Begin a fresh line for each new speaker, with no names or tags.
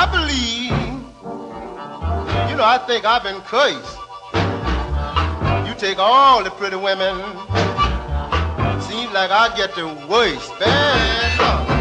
I believe, you know, I think I've been cursed. You take all the pretty women, seems like I get the worst. Bad luck.